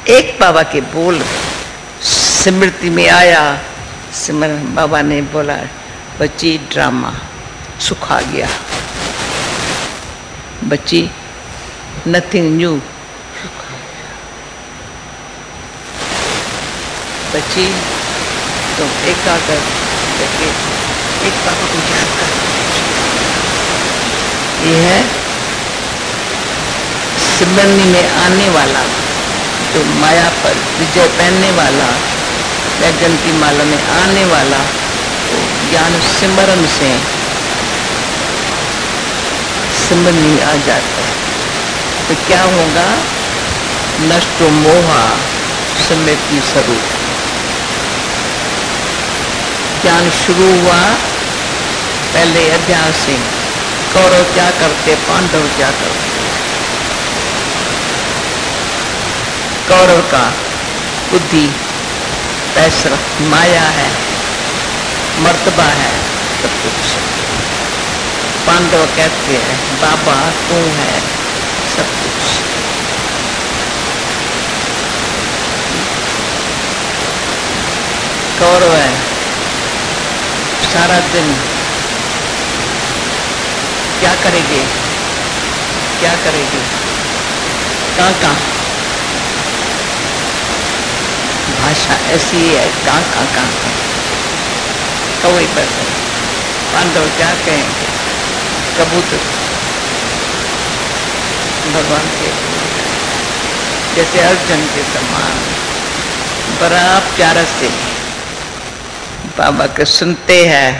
एक बाबा के बोल स्मृति में आया। सिमरन बाबा ने बोला, बच्ची ड्रामा सुखा गया, बच्ची नथिंग न्यू, बच्ची तुम एकाग्र करके एक बाबा को याद कर। ये है सिमरनी में आने वाला, जो माया पर विजय पहनने वाला, वैगन की माला में आने वाला, तो ज्ञान सिमरन से सिमरनी आ जाता है। तो क्या होगा? नष्टो मोहा स्मृति स्वरूप। ज्ञान शुरू हुआ पहले अध्याय से। कौरव क्या करते, पांडव क्या करते। कौरव का बुद्धि, पैसा, माया है, मर्तबा है, सब कुछ। पांडव कहते हैं बाबा तू है सब कुछ। कौरव है सारा दिन क्या करेंगे, क्या करेंगे, कहाँ भाषा ऐसी है, कहाँ कौवे पर। पांडव क्या कहेंगे, कबूतर भगवान के, जैसे अर्जुन के समान बड़ा प्यारा से बाबा के सुनते हैं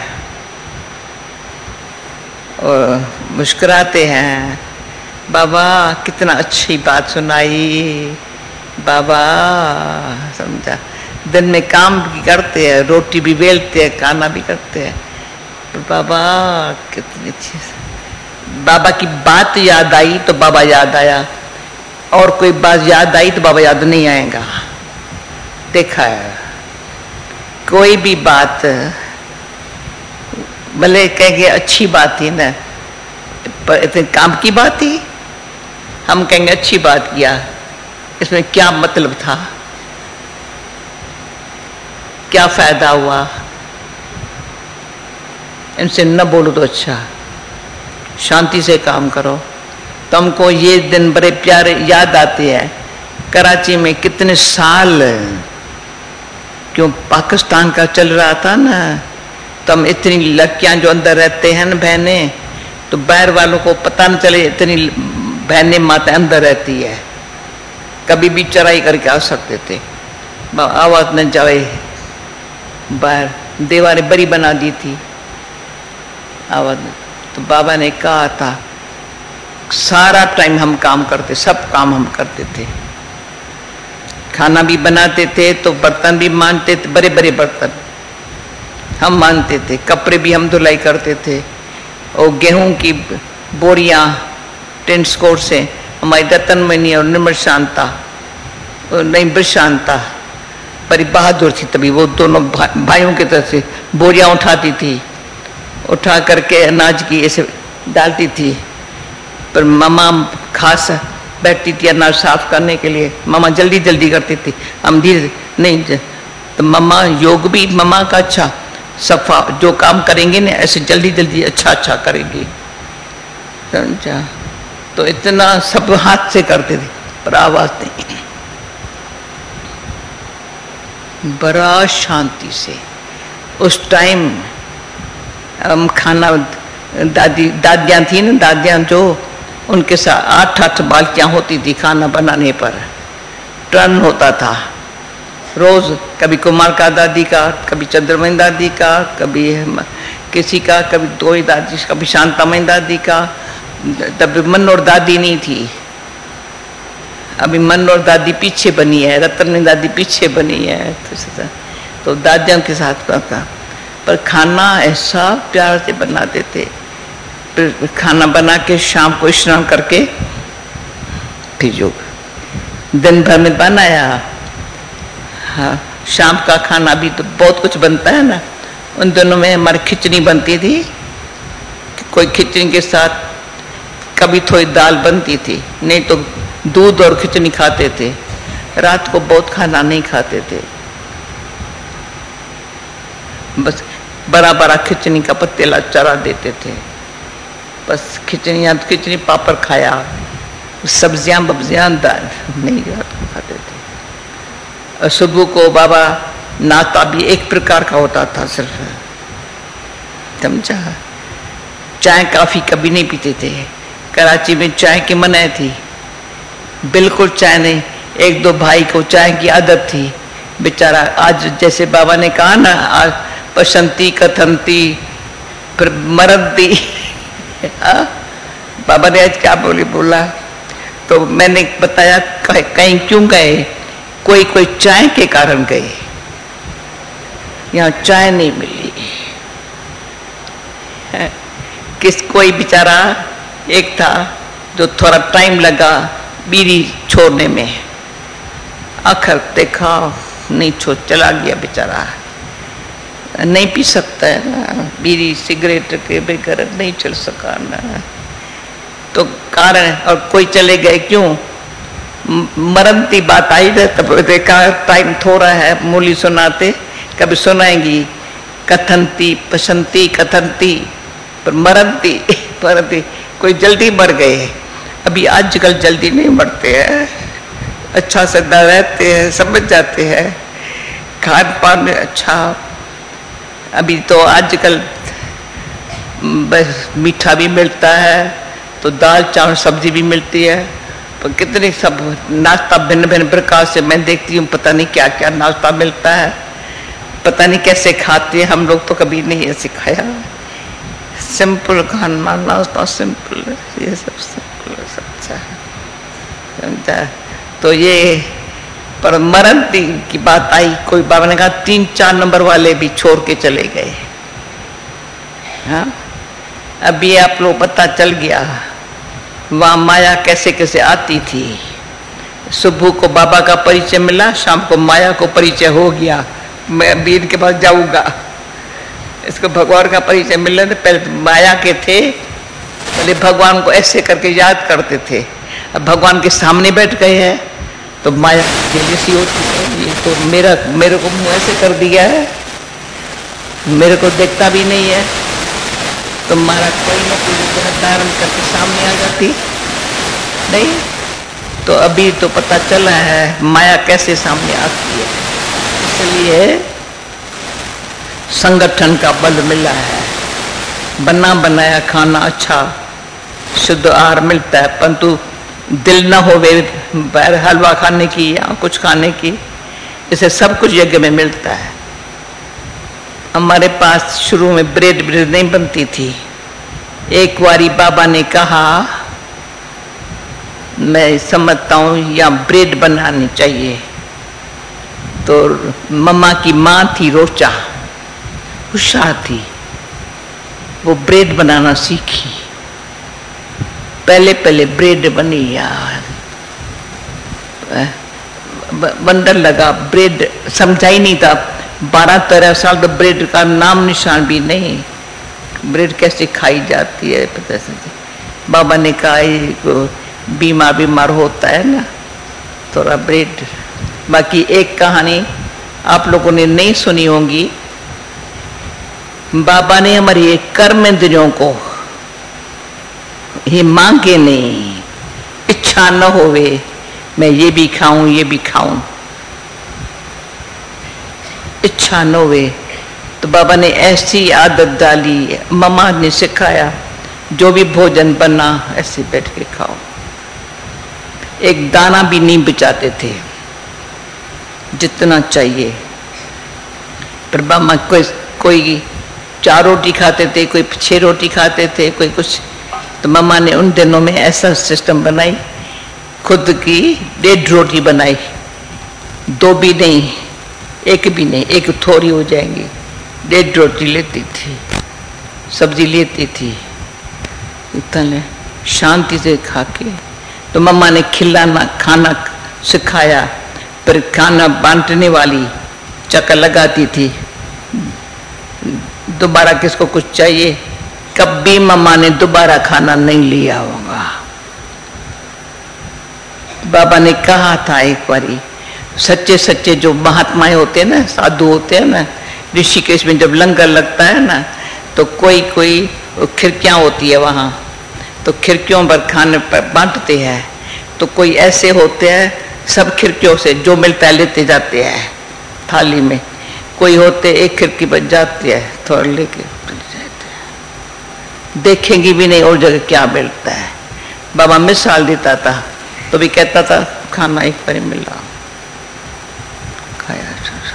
और मुस्कुराते हैं। बाबा कितना अच्छी बात सुनाई, बाबा समझा। दिन में काम भी करते हैं, रोटी भी बेलते हैं, खाना भी करते हैं, पर बाबा कितनी अच्छी। बाबा की बात याद आई तो बाबा याद आया, और कोई बात याद आई तो बाबा याद नहीं आएगा। देखा है कोई भी बात भले कहेंगे अच्छी बात थी ना, पर इतने काम की बात थी, हम कहेंगे अच्छी बात किया, इसमें क्या मतलब था, क्या फायदा हुआ, इनसे न बोलो तो अच्छा, शांति से काम करो। तुमको ये दिन बड़े प्यारे याद आते हैं। कराची में कितने साल क्यों पाकिस्तान का चल रहा था ना, तुम इतनी लड़कियां जो अंदर रहते हैं ना बहने, तो बाहर वालों को पता न चले इतनी बहनें माता अंदर रहती है। कभी भी चराई करके आ सकते थे, आवाज न जाए। बाहर दीवारें बड़ी बना दी थी, आवाज। तो बाबा ने कहा था सारा टाइम हम काम करते, सब काम हम करते थे। खाना भी बनाते थे तो बर्तन भी मांजते थे, बड़े बड़े बर्तन हम मानते थे, कपड़े भी हम धुलाई करते थे। और गेहूं की बोरियां ट्रांसपोर्ट से हमारी रतनमणि और निर्मल शांता, नहीं ब्रशांता बड़ी बहादुर थी, तभी वो दोनों भाइयों की तरफ से बोरियां उठाती थी, उठा करके अनाज की ऐसे डालती थी। पर मामा खास बैठती थी अनाज साफ करने के लिए, मामा जल्दी जल्दी करती थी, हम धीरे नहीं। तो मामा योग भी मामा का अच्छा, सफा जो काम करेंगे ना ऐसे जल्दी जल्दी अच्छा अच्छा करेंगे, समझा। तो इतना सब हाथ से करते थे, पर आवाज नहीं, बड़ा शांति से। उस टाइम हम खाना, दादियां थी ना, दादियां जो, उनके साथ 8-8 बाल्टियां होती थी खाना बनाने पर, टर्न होता था रोज। कभी कुमार का दादी का, कभी चंद्रमणि दादी का, कभी किसी का, कभी दो ही दादी, कभी शांतामणि दादी का। तब मनोहर दादी नहीं थी, अभी मनोहर दादी पीछे बनी है, रतनमणि दादी पीछे बनी है। तो दादियों के साथ था, पर खाना ऐसा प्यार से बनाते थे। फिर खाना बना के शाम को स्नान करके फिर योग दिन भर में बनाया। हाँ, शाम का खाना भी तो बहुत कुछ बनता है ना। उन दिनों में हमारी खिचड़ी बनती थी, कोई खिचड़ी के साथ कभी थोड़ी दाल बनती थी, नहीं तो दूध और खिचड़ी खाते थे। रात को बहुत खाना नहीं खाते थे, बस बड़ा बड़ा खिचड़ी का पतीला चढ़ा देते थे, बस खिचड़ी पापड़ खाया, सब्जियां बब्जियां दाल नहीं खाते थे। और सुबह को बाबा नाश्ता भी एक प्रकार का होता था सिर्फ, समझा। चाय काफी कभी नहीं पीते थे। कराची में चाय की मनाही थी, बिल्कुल चाय नहीं। एक दो भाई को चाय की आदत थी, बेचारा आज जैसे बाबा ने कहा ना, आज पसंती कथनती फिर मरती बाबा ने आज क्या बोला, तो मैंने बताया कहीं क्यों गए, कोई चाय के कारण गए, यहाँ चाय नहीं मिली। कोई बेचारा एक था जो थोड़ा टाइम लगा बीड़ी छोड़ने में, आखिर देखा नहीं छोड़, चला गया बेचारा। नहीं पी सकता है ना, बीड़ी सिगरेट के बगैर नहीं चल सका ना, तो कारण। और कोई चले गए क्यों, मरण की बात आई ना, तब देखा टाइम थोड़ा है, मूली सुनाते कभी सुनाएंगी, कथनती पसंती कथनती पर मरती परती, कोई जल्दी मर गए। अभी आजकल जल्दी नहीं मरते हैं, अच्छा से रहते हैं, समझ जाते हैं, खान पान अच्छा। अभी तो आजकल बस मीठा भी मिलता है, तो दाल चावल सब्जी भी मिलती है, पर कितने सब नाश्ता भिन्न भिन्न प्रकार से मैं देखती हूँ, पता नहीं क्या क्या नाश्ता मिलता है, पता नहीं कैसे खाते हैं। हम लोग तो कभी नहीं ऐसे खाया, सिंपल खाना नाश्ता सिंपल, ये सब सिंपल अच्छा है, समझा। तो ये पर मरण की बात आई, कोई बाबा ने कहा 3-4 नंबर वाले भी छोड़ के चले गए। हाँ, अभी आप लोग पता चल गया वहाँ माया कैसे कैसे आती थी। सुबह को बाबा का परिचय मिला, शाम को माया को परिचय हो गया, मैं अभी इनके पास जाऊंगा। इसको भगवान का परिचय मिलने से पहले तो माया के थे, पहले भगवान को ऐसे करके याद करते थे, अब भगवान के सामने बैठ गए हैं तो माया जैसी होती है, ये तो मेरे को मुंह ऐसे कर दिया है, मेरे को देखता भी नहीं है, तो मारा कोई ना कोई धारण करके सामने आ जाती नहीं। तो अभी तो पता चला है माया कैसे सामने आती है, इसलिए संगठन का बल मिला है, बना बनाया खाना अच्छा शुद्ध आहार मिलता है, परंतु दिल न होवे बैर हलवा खाने की या कुछ खाने की, इसे सब कुछ यज्ञ में मिलता है। हमारे पास शुरू में ब्रेड नहीं बनती थी। एक बारी बाबा ने कहा, मैं समझता हूँ या ब्रेड बनानी चाहिए, तो मम्मा की माँ थी रोचा, होशियार थी, वो ब्रेड बनाना सीखी, पहले ब्रेड बनी यार, बंदर लगा, ब्रेड समझा ही नहीं था, 12-13 साल तो ब्रेड का नाम निशान भी नहीं, ब्रेड कैसे खाई जाती है पता नहीं। बाबा ने कहा बीमार होता है ना थोड़ा ब्रेड। बाकी एक कहानी आप लोगों ने नहीं सुनी होगी, बाबा ने हमारी कर्म इंद्रियों को ये मांगे नहीं, इच्छा न होवे मैं ये भी खाऊं ये भी खाऊं, इच्छा न होवे, तो बाबा ने ऐसी आदत डाली, मम्मा ने सिखाया जो भी भोजन बना ऐसे बैठ के खाओ, एक दाना भी नहीं बचाते थे, जितना चाहिए। पर बाबा कोई 4 रोटी खाते थे, कोई 6 रोटी खाते थे, कोई कुछ, तो मम्मा ने उन दिनों में ऐसा सिस्टम बनाई, खुद की 1.5 रोटी बनाई, 2 भी नहीं, 1 भी नहीं, 1 थोड़ी हो जाएंगी, 1.5 रोटी लेती थी, सब्जी लेती थी, इतने शांति से खा के। तो मम्मा ने खिलाना खाना सिखाया, फिर खाना बांटने वाली चक्कर लगाती थी, दोबारा किसको कुछ चाहिए, कभी मम्मा ने दोबारा खाना नहीं लिया होगा। बाबा ने कहा था एक बारी, सच्चे सच्चे जो महात्माएं होते हैं ना, साधु होते हैं ना, ऋषिकेश में जब लंगर लगता है ना, तो कोई कोई खिड़कियां होती है वहाँ, तो खिड़कियों पर खाने पर बांटते हैं। तो कोई ऐसे होते हैं सब खिड़कियों से जो मिलता है लेते जाते हैं थाली में, कोई होते एक खिड़की पर जाते हैं थोड़ा लेके जाते हैं, देखेंगे भी नहीं और जगह क्या मिलता है। बाबा मिसाल देता था तो भी कहता था खाना एक बार मिला, खाया।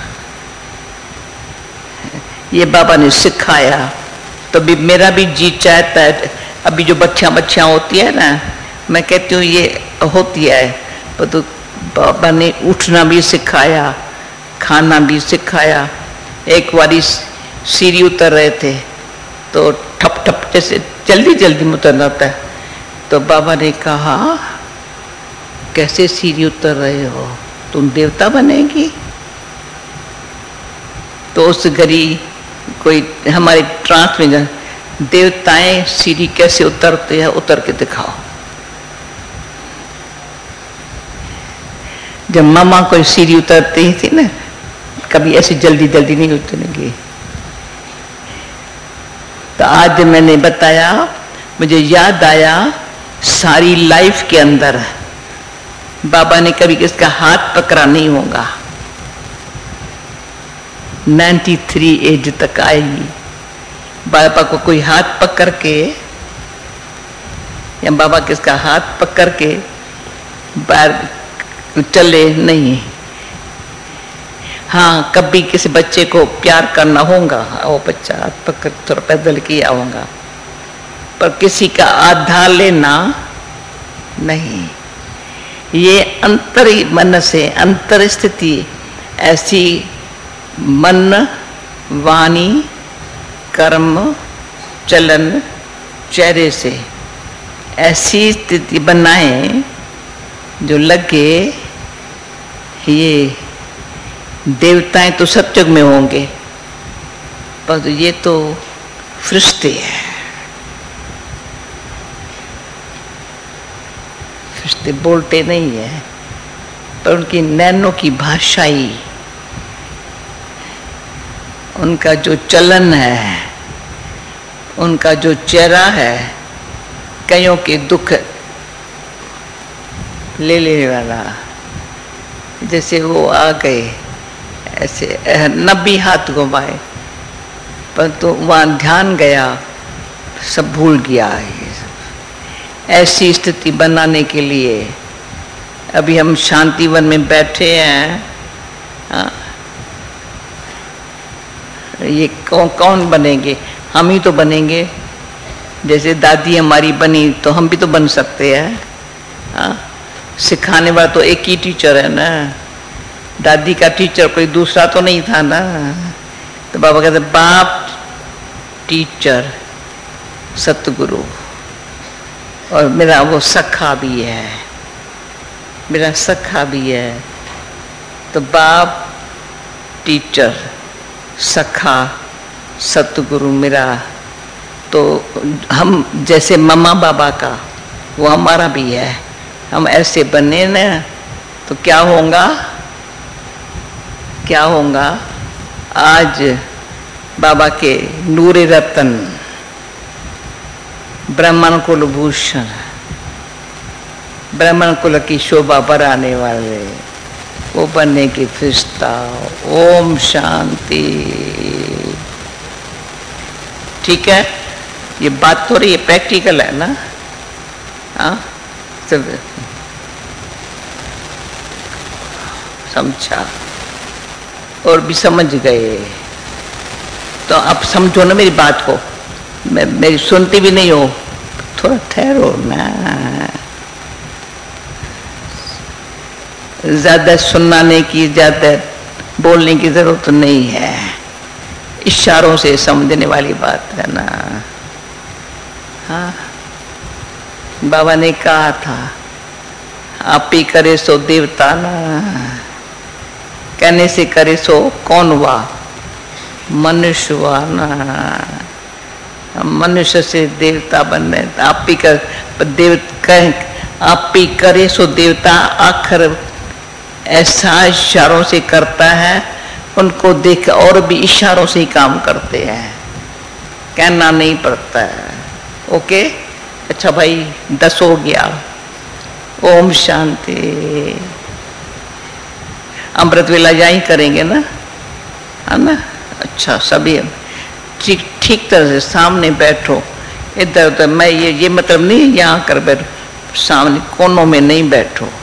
ये बाबा ने सिखाया, तो भी मेरा भी जी चाहता है। अभी जो बच्चियां होती है ना, मैं कहती हूँ ये होती है, पर तो बाबा ने उठना भी सिखाया, खाना भी सिखाया। एक बारी सीढ़ी उतर रहे थे तो ठप ठप जैसे जल्दी जल्दी में उतरना होता है, तो बाबा ने कहा कैसे सीढ़ी उतर रहे हो, तुम देवता बनेगी? तो उस घड़ी कोई हमारे ट्रांस में देवताएं सीढ़ी कैसे उतरते हैं, उतर के दिखाओ। जब मामा कोई सीढ़ी उतरती थी ना, कभी ऐसी जल्दी जल्दी नहीं उतरेंगे। तो आज मैंने बताया, मुझे याद आया सारी लाइफ के अंदर बाबा ने कभी किसका हाथ पकड़ा नहीं होगा। 93 एज तक आएगी, बाबा को कोई हाथ पकड़ के या बाबा किसका हाथ पकड़ के बाहर चले नहीं। हाँ, कभी किसी बच्चे को प्यार करना होगा, वो बच्चा हाथ पकड़ थोड़ा पैदल किया होगा, पर किसी का आधार लेना नहीं। ये अंतर मन से अंतर स्थिति ऐसी मन, वाणी, कर्म, चलन, चेहरे से ऐसी स्थिति बनाए जो लगे ये देवताएं तो सतयुग में होंगे, पर ये तो फरिश्ते हैं। फरिश्ते बोलते नहीं है, पर उनकी नैनों की भाषा ही, उनका जो चलन है, उनका जो चेहरा है, कईयों के दुख ले लेने वाला। जैसे वो आ गए ऐसे 90 हाथ घुमाए, पर तो वहाँ ध्यान गया, सब भूल गया है। ऐसी स्थिति बनाने के लिए अभी हम शांतिवन में बैठे हैं। ये कौन बनेंगे? हम ही तो बनेंगे। जैसे दादी हमारी बनी तो हम भी तो बन सकते हैं। सिखाने वाला तो एक ही टीचर है ना, दादी का टीचर कोई दूसरा तो नहीं था ना। तो बाबा कहते बाप टीचर सतगुरु, और मेरा वो सखा भी है, मेरा सखा भी है। तो बाप टीचर सखा सतगुरु मेरा, तो हम जैसे मम्मा बाबा का वो हमारा भी है। हम ऐसे बने ना तो क्या होगा, क्या होगा? आज बाबा के नूरे रतन, ब्राह्मण कुल भूषण, ब्राह्मण कुल की शोभा बढ़ाने वाले वो बनने की फरिश्ता। ओम शांति। ठीक है, ये बात थोड़ी ये प्रैक्टिकल है ना। हाँ, सब समझा और भी समझ गए तो अब समझो ना मेरी बात को। मेरी सुनती भी नहीं हो, थोड़ा ठहरो ना। ज्यादा सुनना नहीं की, ज्यादा बोलने की जरूरत नहीं है, इशारों से समझने वाली बात है ना। हाँ, बाबा ने कहा था आप ही करे सो देवता ना, कहने से करे सो कौन हुआ? मनुष्य हुआ ना। मनुष्य से देवता बन रहे, आप ही कर आप ही करे सो देवता। आखिर ऐसा इशारों से करता है, उनको देख और भी इशारों से ही काम करते हैं, कहना नहीं पड़ता है। ओके, अच्छा भाई 10 हो गया। ओम शांति। अमृत वेला यहीं करेंगे ना, है ना? अच्छा, सभी ठीक ठीक तरह से सामने बैठो, इधर उधर। मैं ये मतलब नहीं यहाँ कर बैठो, सामने कोनों में नहीं बैठो।